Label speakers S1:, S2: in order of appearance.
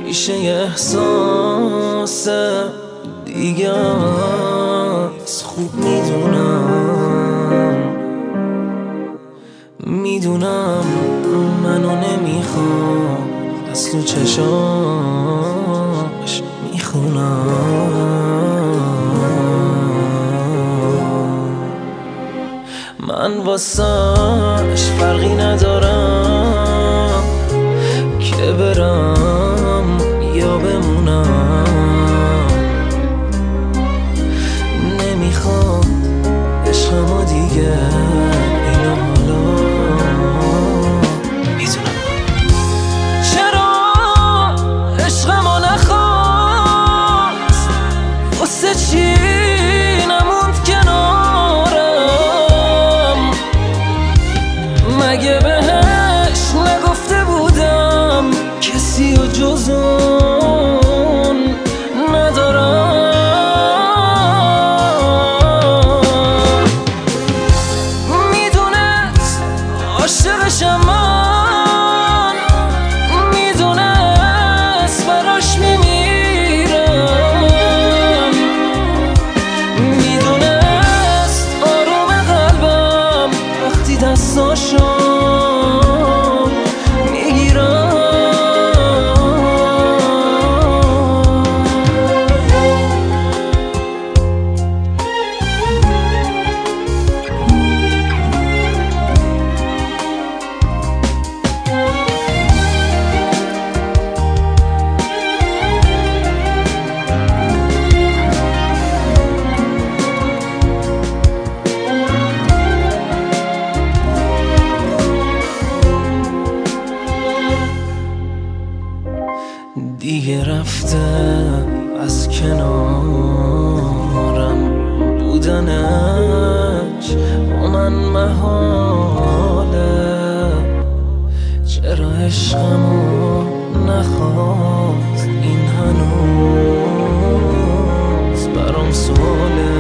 S1: میشه یه احساس دیگه است. خوب میدونم منو نمیخوام، از تو چشاش میخونم. من واسش فرقی ندارم که برم یا بمونم. نمیخوام عشقمو دیگه، اینو حالا میدونم. چرا عشقمو نخواست، واسه چی نموند کنارم؟ مگه بهش نگفته بودم کسی و جز اون ندارم؟ میدونست عاشقشم من، میدونست براش میمیرم، میدونست آروم قلبم وقتی دستاشو دیگه رفته از کنارم، بودنش با من محاله. چرا عشقمو نخواست، این هنوز برام سواله.